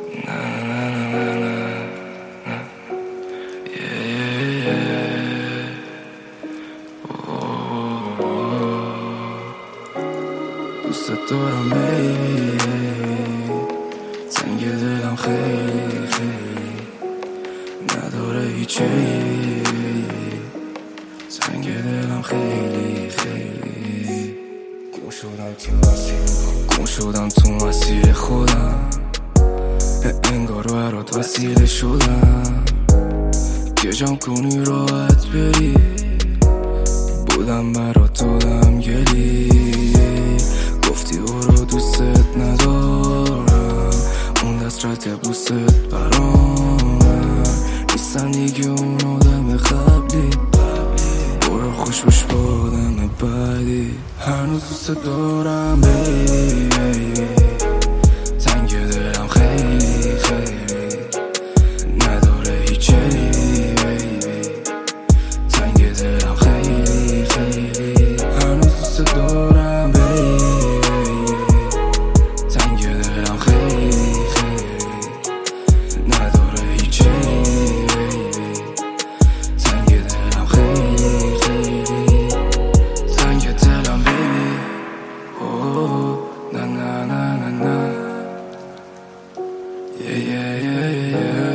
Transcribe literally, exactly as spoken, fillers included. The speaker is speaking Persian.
Na na na na na na. Yeah, yeah. Oh, oh, oh. دوست دارم ای تنگ دلم خیلی خیلی نداره هیچی، تنگ دلم خیلی خیلی گم شدم تو مسیر گم شدم تو مسیر خودم، انگار برات وسیله شدم که جمع کنی راحت بری، بودم برات دادم گلی، گفتی او رو دوست ندارم، اون دسترت بوست برام نیستم دیگه اون آدم قبلی، برو خوش بش با آدم بعدی، هنوز دوست دارم بیبی، تنگ دلم خیلی خیلی نداره هیچی بیبی، تنگ دلم خیلی خیلی هنوز دوست دارم بیبی، تنگ دلم خیلی خیلی نداره هیچی بیبی، تنگ دلم خیلی خیلی تنگ دلم بیبی. اوه نه نه نه نه نه. Yeah, yeah, yeah, yeah.